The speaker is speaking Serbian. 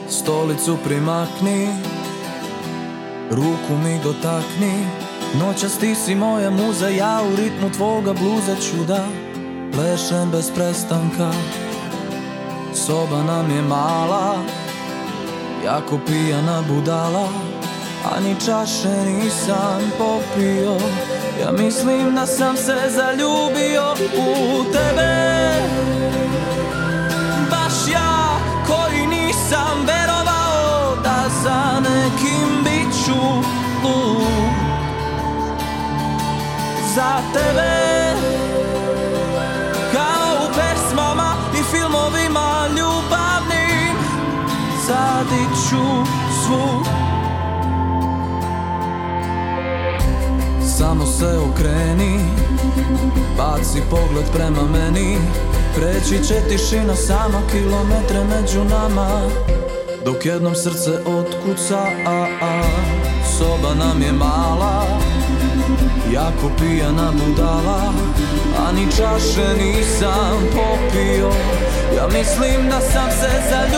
Stolicu primakni, ruku mi dotakni. Noćas ti si moja muza, ja u ritmu tvoga bluza ću da plešem bez prestanka. Soba nam je mala, jako pijana budala, a ni čaše nisam popio. Ja mislim da sam se zaljubio u tebe. Baš ja koji nisam verovao da za nekim bit ću lud. Za tebe, kao u pesmama i filmovima ljubavnim, zadiću svud. Samo se okreni, baci pogled prema meni. Preći će tišina sama, kilometre među nama, dok jednom srce otkuca. Soba nam je mala, jako pijana budala, a ni čaše nisam popio. Ja mislim da sam se zaljubio